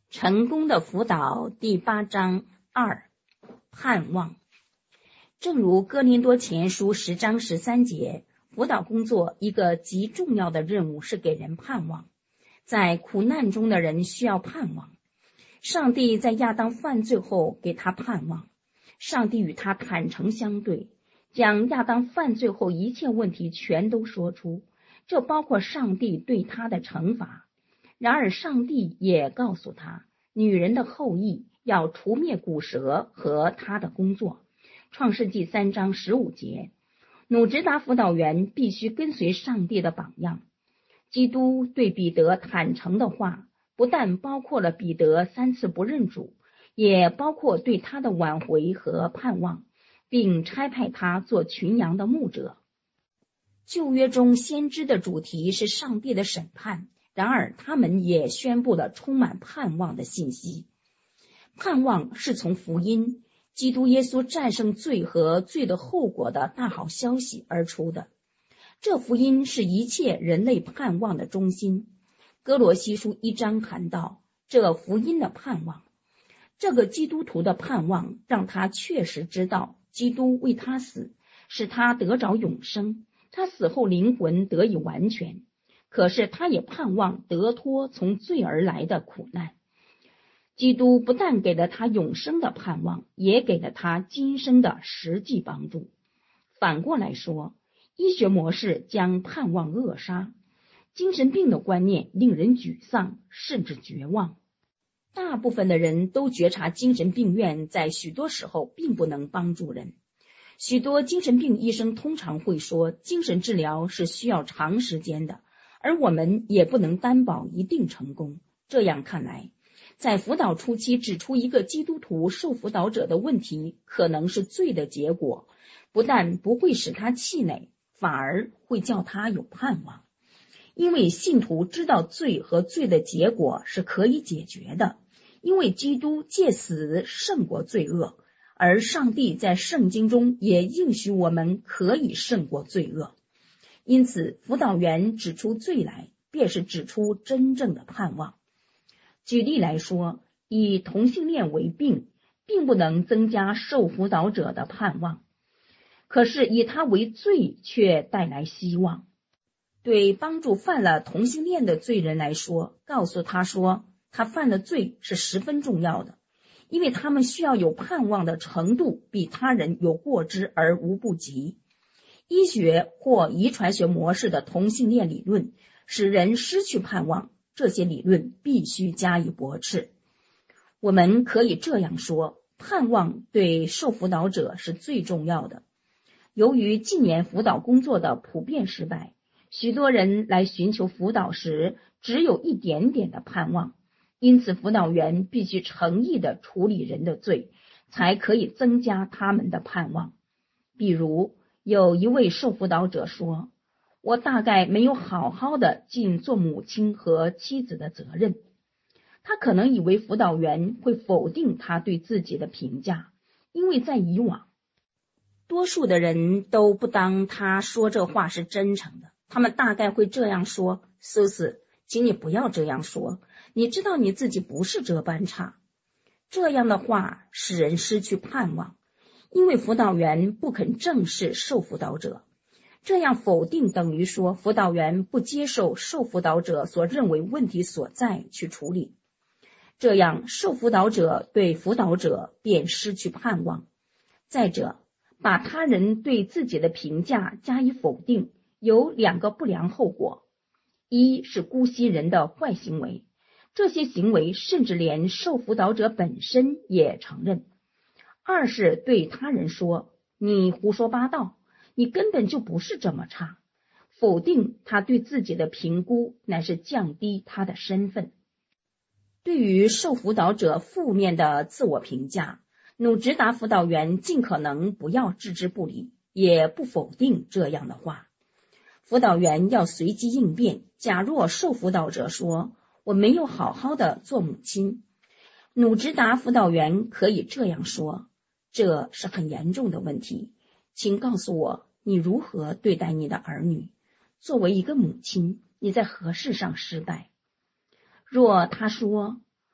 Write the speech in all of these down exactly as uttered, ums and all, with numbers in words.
成功的辅导第八章二，盼望。正如哥林多前书十章十三节，辅导工作一个极重要的任务是给人盼望。在苦难中的人需要盼望。上帝在亚当犯罪后给他盼望，上帝与他坦诚相对，将亚当犯罪后一切问题全都说出，这包括上帝对他的惩罚。然而上帝也告诉他，女人的后裔要除灭古蛇和他的工作。创世纪三章十五节，努直达辅导员必须跟随上帝的榜样。基督对彼得坦诚的话，不但包括了彼得三次不认主，也包括对他的挽回和盼望，并差派他做群羊的牧者。旧约中先知的主题是上帝的审判，然而他们也宣布了充满盼望的信息。盼望是从福音基督耶稣战胜罪和罪的后果的大好消息而出的。这福音是一切人类盼望的中心。哥罗西书一章谈到这福音的盼望，这个基督徒的盼望让他确实知道基督为他死，使他得着永生，他死后灵魂得以完全。可是他也盼望得脱从罪而来的苦难。基督不但给了他永生的盼望，也给了他今生的实际帮助。反过来说，医学模式将盼望扼杀，精神病的观念令人沮丧，甚至绝望。大部分的人都觉察精神病院在许多时候并不能帮助人。许多精神病医生通常会说，精神治疗是需要长时间的，而我们也不能担保一定成功。这样看来，在辅导初期指出一个基督徒受辅导者的问题可能是罪的结果，不但不会使他气馁，反而会叫他有盼望。因为信徒知道罪和罪的结果是可以解决的，因为基督借死胜过罪恶，而上帝在圣经中也应许我们可以胜过罪恶。因此辅导员指出罪来，便是指出真正的盼望。举例来说，以同性恋为病，并不能增加受辅导者的盼望，可是以他为罪却带来希望。对帮助犯了同性恋的罪人来说，告诉他说他犯了罪是十分重要的，因为他们需要有盼望的程度比他人有过之而无不及。医学或遗传学模式的同性恋理论使人失去盼望，这些理论必须加以驳斥。我们可以这样说，盼望对受辅导者是最重要的。由于近年辅导工作的普遍失败，许多人来寻求辅导时只有一点点的盼望，因此辅导员必须诚意地处理人的罪，才可以增加他们的盼望。比如有一位受辅导者说，我大概没有好好的尽做母亲和妻子的责任。他可能以为辅导员会否定他对自己的评价，因为在以往，多数的人都不当他说这话是真诚的。他们大概会这样说，苏斯，请你不要这样说，你知道你自己不是这般差。这样的话使人失去盼望，因为辅导员不肯正视受辅导者。这样否定等于说辅导员不接受受辅导者所认为问题所在去处理，这样受辅导者对辅导者便失去盼望。再者，把他人对自己的评价加以否定有两个不良后果。一是姑息人的坏行为，这些行为甚至连受辅导者本身也承认。二是对他人说，你胡说八道，你根本就不是这么差。否定他对自己的评估，乃是降低他的身份。对于受辅导者负面的自我评价，努直达辅导员尽可能不要置之不理，也不否定这样的话。辅导员要随机应变。假若受辅导者说，我没有好好的做母亲，努直达辅导员可以这样说，这是很严重的问题，请告诉我你如何对待你的儿女。作为一个母亲，你在何事上失败？若他说，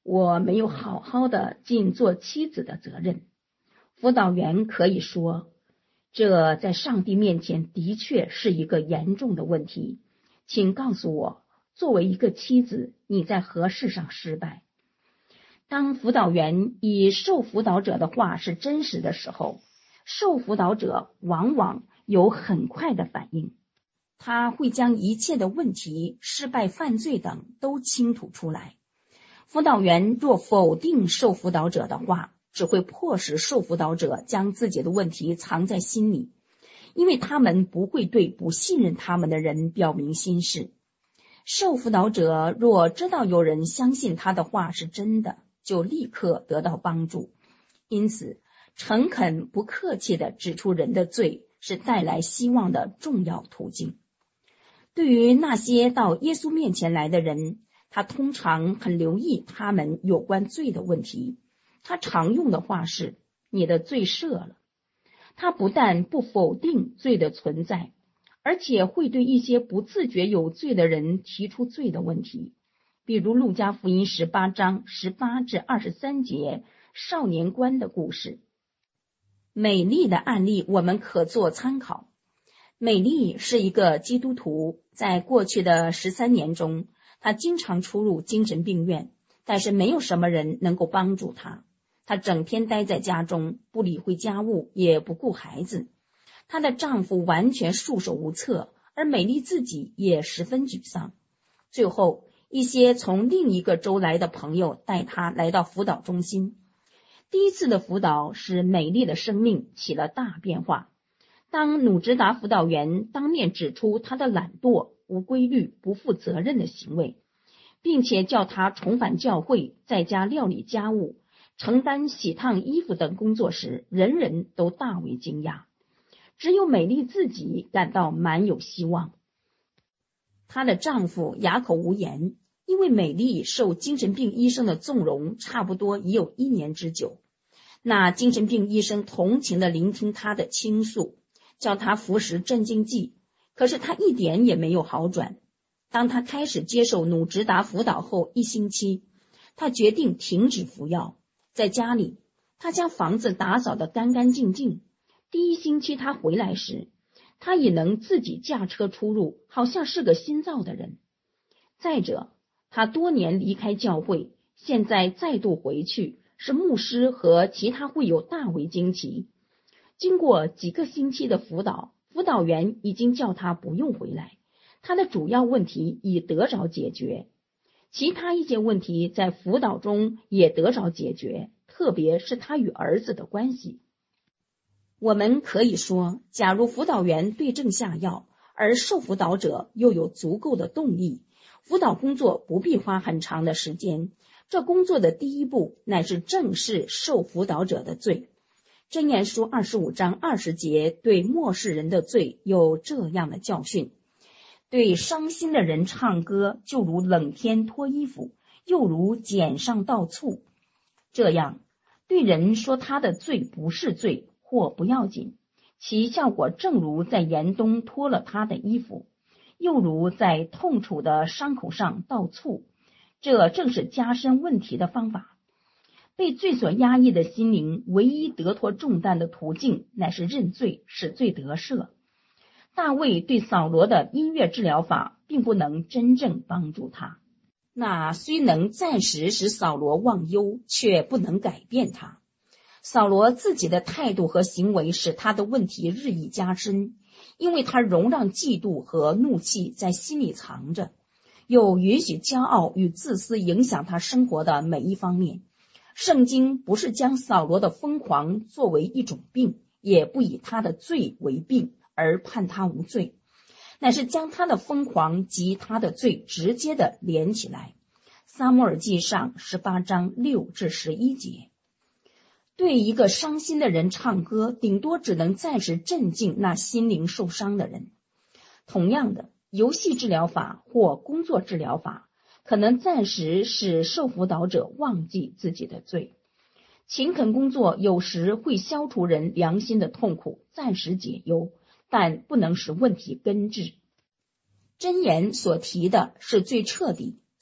我没有好好的尽做妻子的责任。辅导员可以说，这在上帝面前的确是一个严重的问题。请告诉我，作为一个妻子，你在何事上失败？当辅导员以受辅导者的话是真实的时候，受辅导者往往有很快的反应，他会将一切的问题、失败、犯罪等都倾吐出来。辅导员若否定受辅导者的话，只会迫使受辅导者将自己的问题藏在心里，因为他们不会对不信任他们的人表明心事。受辅导者若知道有人相信他的话是真的，就立刻得到帮助。因此，诚恳不客气地指出人的罪是带来希望的重要途径。对于那些到耶稣面前来的人，他通常很留意他们有关罪的问题。他常用的话是：你的罪赦了。他不但不否定罪的存在，而且会对一些不自觉有罪的人提出罪的问题，比如路加福音十八章十八至二十三节少年官的故事。美丽的案例我们可做参考。美丽是一个基督徒，在过去的十三年中，他经常出入精神病院，但是没有什么人能够帮助他。她整天待在家中，不理会家务，也不顾孩子。她的丈夫完全束手无策，而美丽自己也十分沮丧。最后，一些从另一个州来的朋友带她来到辅导中心。第一次的辅导使美丽的生命起了大变化。当努直达辅导员当面指出她的懒惰、无规律、不负责任的行为，并且叫她重返教会，在家料理家务，承担洗烫衣服等工作时，人人都大为惊讶。只有美丽自己感到满有希望。她的丈夫哑口无言，因为美丽受精神病医生的纵容差不多已有一年之久。那精神病医生同情地聆听她的倾诉，叫她服食镇静剂，可是她一点也没有好转。当她开始接受努直达辅导后一星期，她决定停止服药。在家里，她将房子打扫得干干净净。第一星期她回来时，她已能自己驾车出入，好像是个新造的人。再者，她多年离开教会，现在再度回去，使牧师和其他会友大为惊奇。经过几个星期的辅导，辅导员已经叫她不用回来，她的主要问题已得着解决。其他一些问题在辅导中也得着解决，特别是她与儿子的关系。我们可以说，假如辅导员对症下药，而受辅导者又有足够的动力，辅导工作不必花很长的时间。这工作的第一步乃是正视受辅导者的罪。箴言书二十五章二十节对末世人的罪有这样的教训：对伤心的人唱歌，就如冷天脱衣服，又如碱上倒醋。这样，对人说他的罪不是罪或不要紧，其效果正如在严冬脱了他的衣服，又如在痛楚的伤口上倒醋。这正是加深问题的方法。被罪所压抑的心灵唯一得脱重担的途径，乃是认罪，使罪得赦。大卫对扫罗的音乐治疗法并不能真正帮助他，那虽能暂时使扫罗忘忧，却不能改变他。扫罗自己的态度和行为使他的问题日益加深，因为他容让嫉妒和怒气在心里藏着，又允许骄傲与自私影响他生活的每一方面。圣经不是将扫罗的疯狂作为一种病，也不以他的罪为病而判他无罪，乃是将他的疯狂及他的罪直接的连起来。撒母耳记上十八章六至十一节。对一个伤心的人唱歌，顶多只能暂时镇静那心灵受伤的人。同样的，游戏治疗法或工作治疗法可能暂时使受辅导者忘记自己的罪。勤恳工作有时会消除人良心的痛苦，暂时解忧，但不能使问题根治。箴言所提的是最彻底、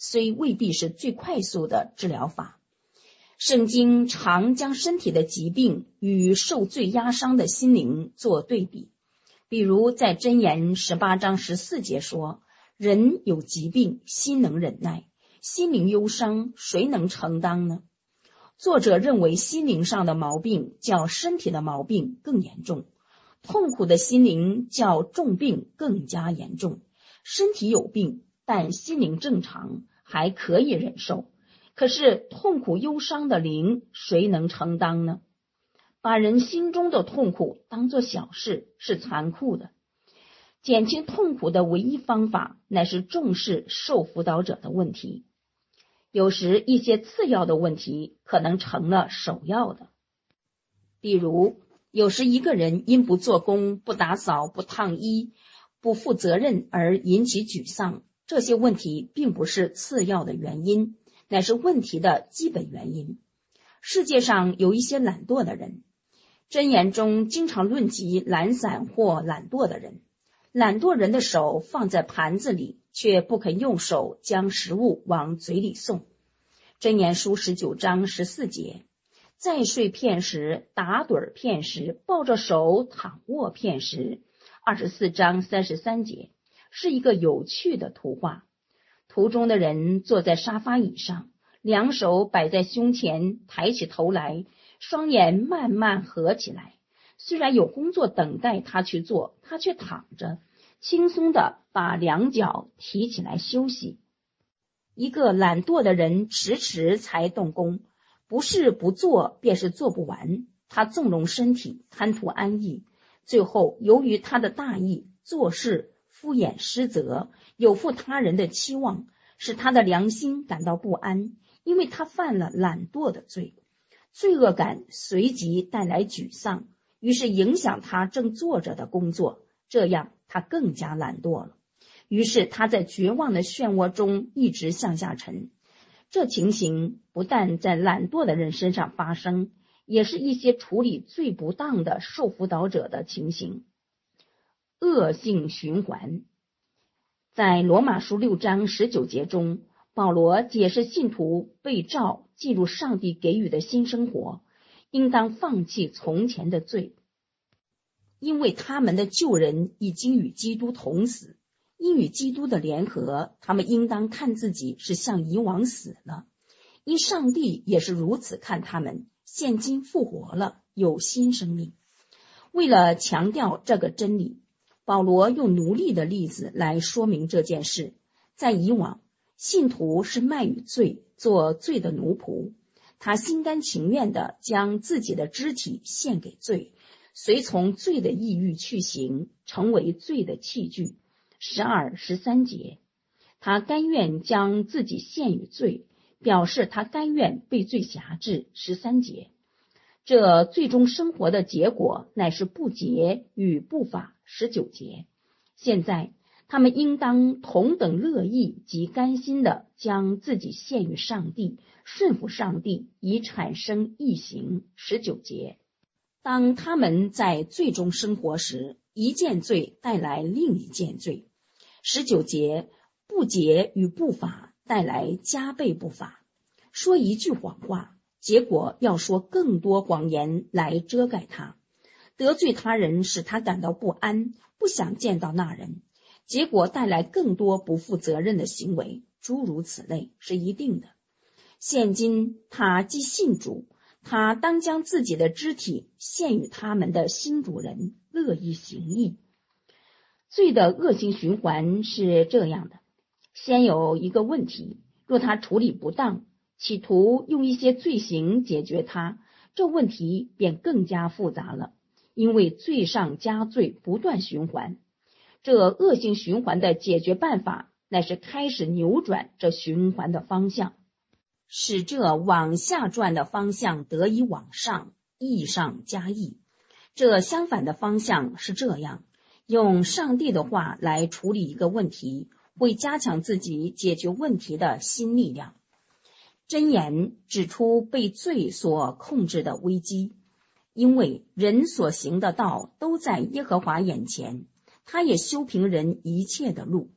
虽未必是最快速的治疗法。圣经常将身体的疾病与受罪压伤的心灵做对比，比如在箴言十八章十四节说，人有疾病，心能忍耐，心灵忧伤，谁能承担呢？作者认为心灵上的毛病较身体的毛病更严重，痛苦的心灵较重病更加严重。身体有病，但心灵正常，还可以忍受。可是痛苦忧伤的灵，谁能承担呢？把人心中的痛苦当作小事是残酷的。减轻痛苦的唯一方法，乃是重视受辅导者的问题。有时一些次要的问题可能成了首要的。比如，有时一个人因不做工、不打扫、不烫衣、不负责任而引起沮丧，这些问题并不是次要的原因，乃是问题的基本原因。世界上有一些懒惰的人，箴言中经常论及懒散或懒惰的人。懒惰人的手放在盘子里，却不肯用手将食物往嘴里送。箴言书十九章十四节，再睡片时，打盹片时，抱着手躺卧片时。二十四章三十三节，是一个有趣的图画。图中的人坐在沙发椅上，两手摆在胸前，抬起头来，双眼慢慢合起来。虽然有工作等待他去做，他却躺着，轻松地把两脚提起来休息。一个懒惰的人迟迟才动工，不是不做，便是做不完。他纵容身体，贪图安逸，最后由于他的大意，做事敷衍失责，有负他人的期望，使他的良心感到不安，因为他犯了懒惰的罪。罪恶感随即带来沮丧，于是影响他正做着的工作，这样他更加懒惰了。于是他在绝望的漩涡中一直向下沉。这情形不但在懒惰的人身上发生，也是一些处理最不当的受辅导者的情形。恶性循环。在罗马书六章十九节中，保罗解释信徒被召进入上帝给予的新生活，应当放弃从前的罪，因为他们的旧人已经与基督同死。因与基督的联合，他们应当看自己是像以往死了，因上帝也是如此看他们，现今复活了，有新生命。为了强调这个真理，保罗用奴隶的例子来说明这件事。在以往，信徒是卖与罪，做罪的奴仆，他心甘情愿地将自己的肢体献给罪，随从罪的意欲去行，成为罪的器具。十二、十三节，他甘愿将自己献与罪，表示他甘愿被罪辖制。十三节，这最终生活的结果乃是不洁与不法。十九节，现在他们应当同等乐意及甘心地将自己献与上帝，顺服上帝，以产生义行。十九节，当他们在罪中生活时，一件罪带来另一件罪。十九节，不洁与不法带来加倍不法。说一句谎话，结果要说更多谎言来遮盖它。得罪他人使他感到不安，不想见到那人，结果带来更多不负责任的行为，诸如此类是一定的。现今他既信主，他当将自己的肢体献与他们的新主人，乐意行义。罪的恶性循环是这样的：先有一个问题，若他处理不当，企图用一些罪行解决它，这问题便更加复杂了，因为罪上加罪，不断循环。这恶性循环的解决办法乃是开始扭转这循环的方向，使这往下转的方向得以往上，益上加益。这相反的方向是这样：用上帝的话来处理一个问题，会加强自己解决问题的新力量。箴言指出被罪所控制的危机，因为人所行的道都在耶和华眼前，他也修平人一切的路。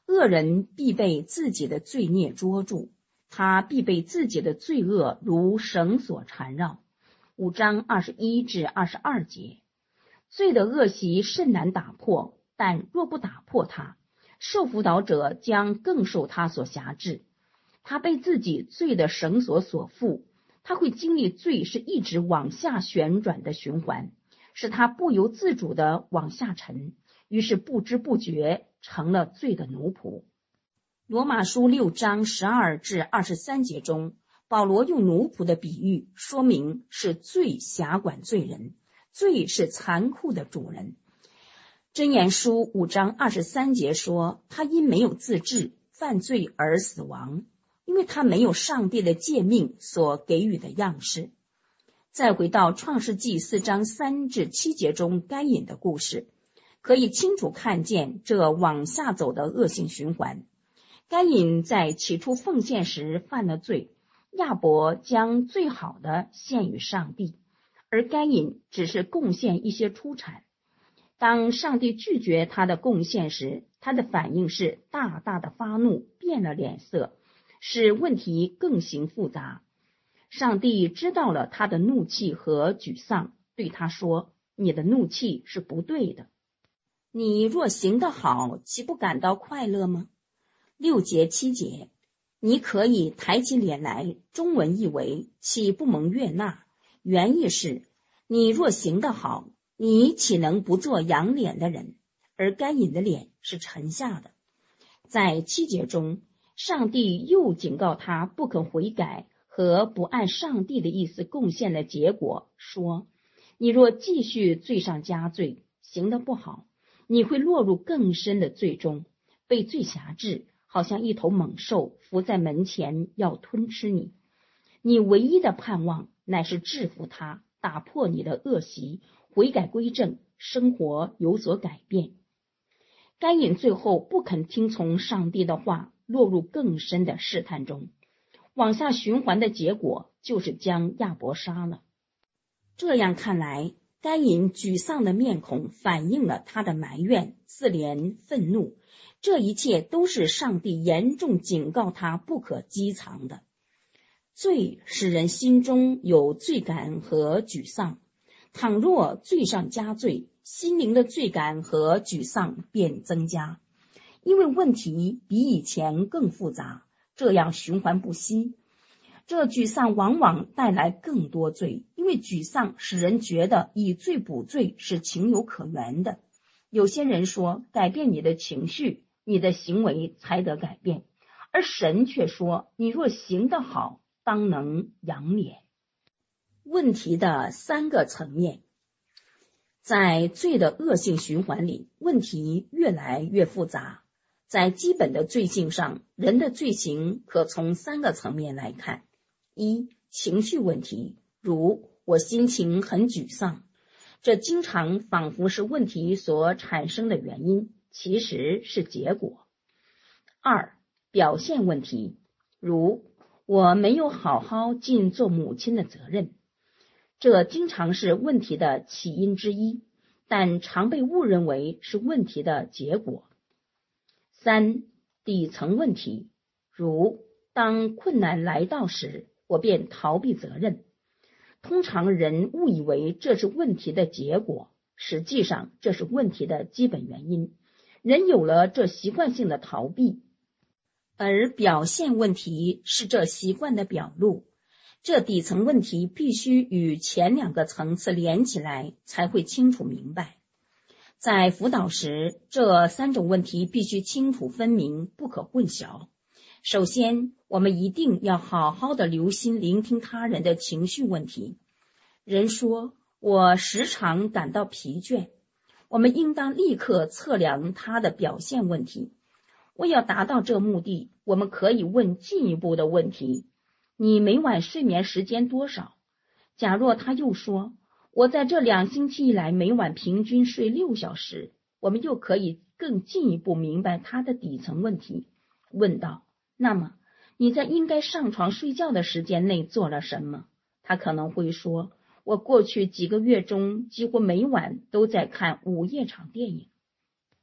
恶人必被自己的罪孽捉住，他必被自己的罪恶如绳索缠绕。五章二十一至二十二节。罪的恶习甚难打破，但若不打破它，受辅导者将更受他所辖制。他被自己罪的绳索所缚，他会经历罪是一直往下旋转的循环，使他不由自主的往下沉，于是不知不觉成了罪的奴仆。罗马书六章十二至二十三节中，保罗用奴仆的比喻说明是罪辖管罪人，罪是残酷的主人。箴言书五章二十三节说，他因没有自制犯罪而死亡，因为他没有上帝的诫命所给予的样式。再回到创世纪四章三至七节中该隐的故事，可以清楚看见这往下走的恶性循环。该隐在起初奉献时犯了罪，亚伯将最好的献与上帝，而该隐只是贡献一些出产。当上帝拒绝他的贡献时，他的反应是大大的发怒，变了脸色，使问题更形复杂。上帝知道了他的怒气和沮丧，对他说：你的怒气是不对的，你若行得好，岂不感到快乐吗？六节七节，你可以抬起脸来，中文译为岂不蒙悦纳，原意是你若行得好，你岂能不做仰脸的人？而该隐的脸是沉下的。在七节中，上帝又警告他不肯悔改和不按上帝的意思贡献的结果，说：你若继续罪上加罪，行得不好，你会落入更深的罪中，被罪辖制，好像一头猛兽伏在门前要吞吃你。你唯一的盼望乃是制服他，打破你的恶习，悔改归正，生活有所改变。该隐最后不肯听从上帝的话，落入更深的试探中，往下循环的结果就是将亚伯杀了。这样看来，该隐沮丧的面孔反映了他的埋怨、自怜、愤怒，这一切都是上帝严重警告他不可积藏的。罪使人心中有罪感和沮丧，倘若罪上加罪，心灵的罪感和沮丧便增加，因为问题比以前更复杂，这样循环不息。这沮丧往往带来更多罪，因为沮丧使人觉得以罪补罪是情有可原的。有些人说，改变你的情绪，你的行为才得改变，而神却说，你若行得好，当能仰脸。问题的三个层面。在罪的恶性循环里，问题越来越复杂。在基本的罪性上，人的罪行可从三个层面来看。一、情绪问题，如我心情很沮丧，这经常仿佛是问题所产生的原因，其实是结果。二、表现问题，如我没有好好尽做母亲的责任，这经常是问题的起因之一，但常被误认为是问题的结果。三、底层问题，如当困难来到时，我便逃避责任。通常人误以为这是问题的结果，实际上这是问题的基本原因。人有了这习惯性的逃避，而表现问题是这习惯的表露。这底层问题必须与前两个层次连起来，才会清楚明白。在辅导时，这三种问题必须清楚分明，不可混淆。首先，我们一定要好好的留心聆听他人的情绪问题。人说，我时常感到疲倦，我们应当立刻测量他的表现问题。为要达到这目的，我们可以问进一步的问题：你每晚睡眠时间多少？假若他又说，我在这两星期以来每晚平均睡六小时，我们又可以更进一步明白他的底层问题，问道：那么你在应该上床睡觉的时间内做了什么？他可能会说，我过去几个月中几乎每晚都在看午夜场电影。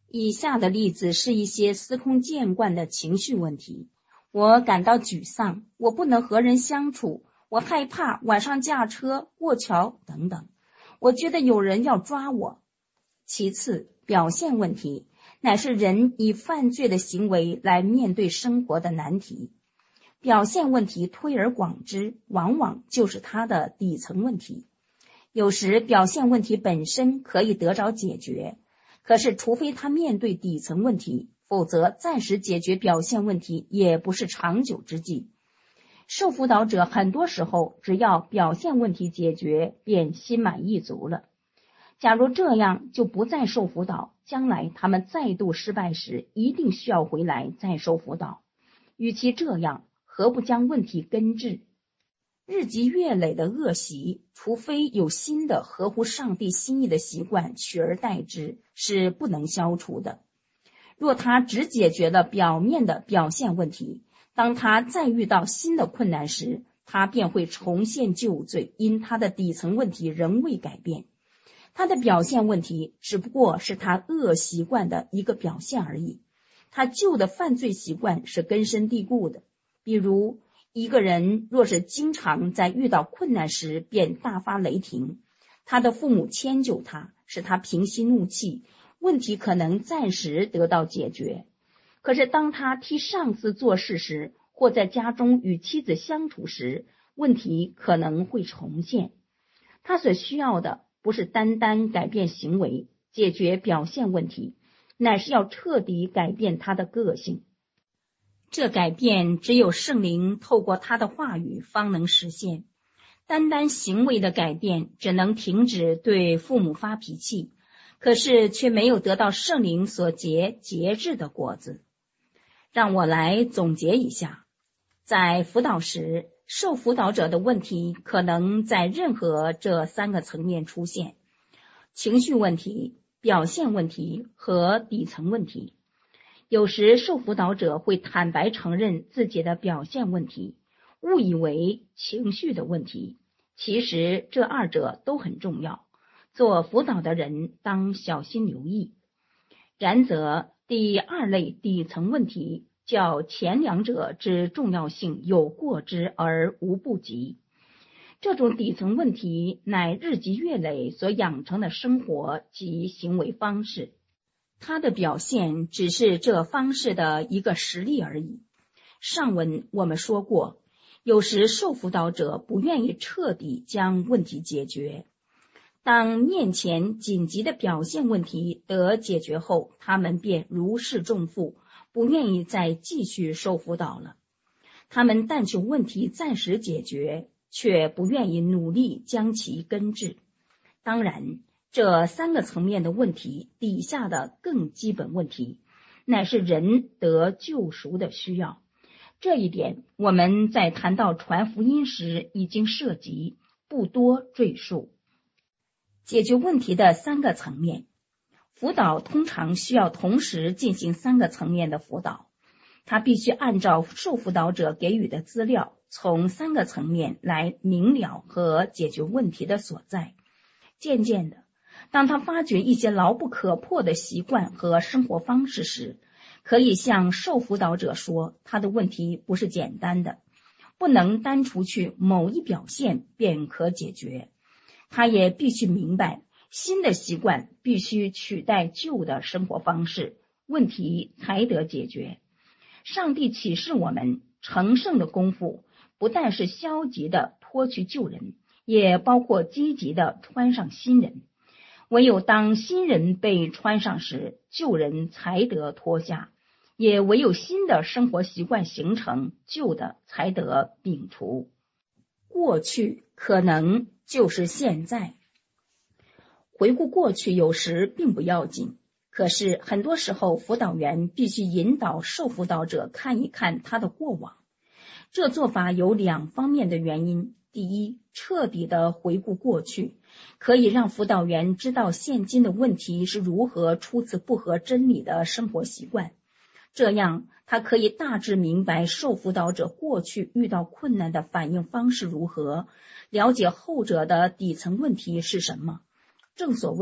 以下的例子是一些司空见惯的情绪问题。我感到沮丧，我不能和人相处，我害怕晚上驾车、过桥等等。我觉得有人要抓我。其次，表现问题乃是人以犯罪的行为来面对生活的难题。表现问题推而广之，往往就是它的底层问题。有时表现问题本身可以得着解决，可是除非他面对底层问题，否则暂时解决表现问题也不是长久之计。受辅导者很多时候只要表现问题解决，便心满意足了。假如这样，就不再受辅导，将来他们再度失败时，一定需要回来再受辅导。与其这样，何不将问题根治？日积月累的恶习，除非有新的合乎上帝心意的习惯取而代之，是不能消除的。若他只解决了表面的表现问题，当他再遇到新的困难时，他便会重现旧罪，因他的底层问题仍未改变。他的表现问题只不过是他恶习惯的一个表现而已，他旧的犯罪习惯是根深蒂固的。比如一个人若是经常在遇到困难时便大发雷霆，他的父母迁就他，使他平息怒气，问题可能暂时得到解决。可是当他替上司做事时，或在家中与妻子相处时，问题可能会重现。他所需要的不是单单改变行为，解决表现问题，乃是要彻底改变他的个性。这改变只有圣灵透过他的话语方能实现。单单行为的改变只能停止对父母发脾气，可是却没有得到圣灵所结节制的果子。让我来总结一下，在辅导时，受辅导者的问题可能在任何这三个层面出现：情绪问题、表现问题和底层问题。有时受辅导者会坦白承认自己的表现问题，误以为情绪的问题，其实这二者都很重要，做辅导的人当小心留意。然则第二类底层问题较前两者之重要性有过之而无不及。这种底层问题乃日积月累所养成的生活及行为方式，它的表现只是这方式的一个实例而已。上文我们说过，有时受辅导者不愿意彻底将问题解决，当面前紧急的表现问题得解决后，他们便如释重负，不愿意再继续受辅导了。他们但求问题暂时解决，却不愿意努力将其根治。当然，这三个层面的问题底下的更基本问题，乃是人得救赎的需要。这一点我们在谈到传福音时已经涉及，不多赘述。解决问题的三个层面，辅导通常需要同时进行三个层面的辅导，他必须按照受辅导者给予的资料，从三个层面来明了和解决问题的所在。渐渐的，当他发觉一些牢不可破的习惯和生活方式时，可以向受辅导者说，他的问题不是简单的，不能单除去某一表现便可解决。他也必须明白，新的习惯必须取代旧的生活方式，问题才得解决。上帝启示我们，成圣的功夫不但是消极的脱去旧人，也包括积极的穿上新人。唯有当新人被穿上时，旧人才得脱下，也唯有新的生活习惯形成，旧的才得摒除。过去可能就是现在。回顾过去有时并不要紧，可是很多时候辅导员必须引导受辅导者看一看他的过往。这做法有两方面的原因。第一，彻底的回顾过去，可以让辅导员知道现今的问题是如何出自不合真理的生活习惯，这样他可以大致明白受辅导者过去遇到困难的反应方式如何，了解后者的底层问题是什么。正所谓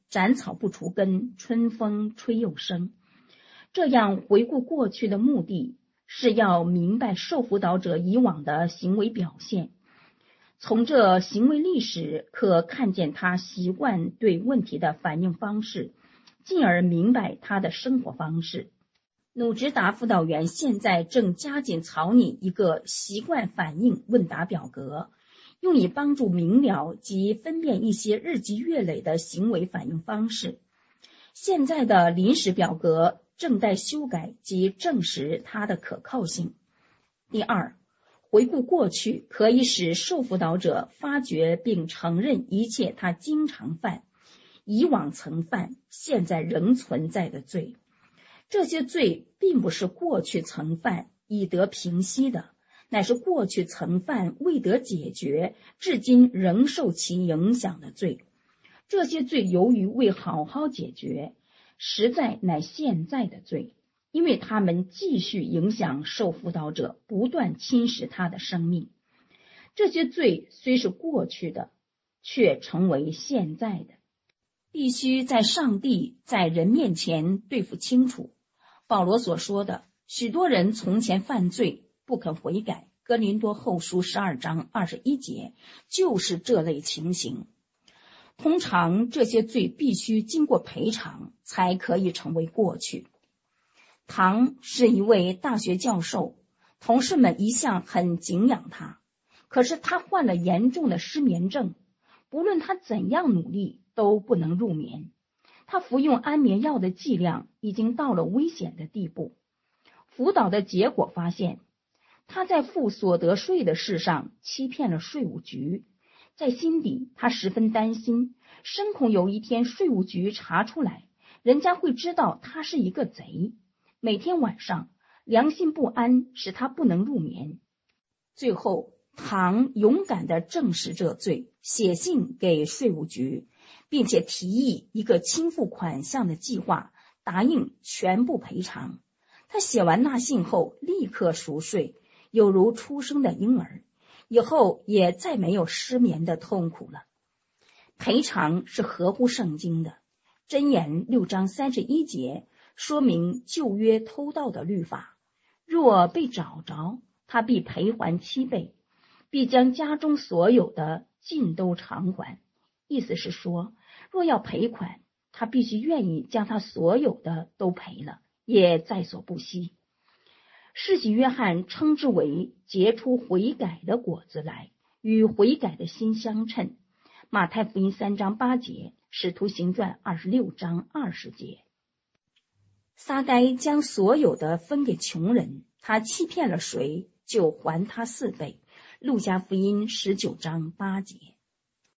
斩草不除根，春风吹又生。这样回顾过去的目的是要明白受辅导者以往的行为表现，从这行为历史可看见他习惯对问题的反应方式，进而明白他的生活方式。努直达辅导员现在正加紧草拟一个习惯反应问答表格，用以帮助明了及分辨一些日积月累的行为反应方式。现在的临时表格正待修改及证实它的可靠性。第二，回顾过去可以使受辅导者发觉并承认一切他经常犯、以往曾犯、现在仍存在的罪。这些罪并不是过去曾犯已得平息的，乃是过去曾犯未得解决，至今仍受其影响的罪。这些罪由于未好好解决，实在乃现在的罪，因为他们继续影响受辅导者，不断侵蚀他的生命。这些罪虽是过去的，却成为现在的，必须在上帝在人面前对付清楚。保罗所说的许多人从前犯罪不肯悔改，哥林多后书十二章二十一节就是这类情形。通常这些罪必须经过赔偿才可以成为过去。唐是一位大学教授，同事们一向很敬仰他，可是他患了严重的失眠症，不论他怎样努力都不能入眠。他服用安眠药的剂量已经到了危险的地步。辅导的结果发现，他在付所得税的事上欺骗了税务局。在心底他十分担心，深恐有一天税务局查出来，人家会知道他是一个贼。每天晚上良心不安使他不能入眠。最后唐勇敢地证实这罪，写信给税务局，并且提议一个清付款项的计划，答应全部赔偿。他写完那信后立刻赎税，有如出生的婴儿，以后也再没有失眠的痛苦了。赔偿是合乎圣经的，箴言六章三十一节说明旧约偷盗的律法，若被找着，他必赔还七倍，必将家中所有的尽都偿还。意思是说，若要赔款，他必须愿意将他所有的都赔了，也在所不惜。施洗约翰称之为结出悔改的果子来，与悔改的心相称。马太福音三章八节，使徒行传二十六章二十节。撒该将所有的分给穷人，他欺骗了谁，就还他四倍。路加福音十九章八节。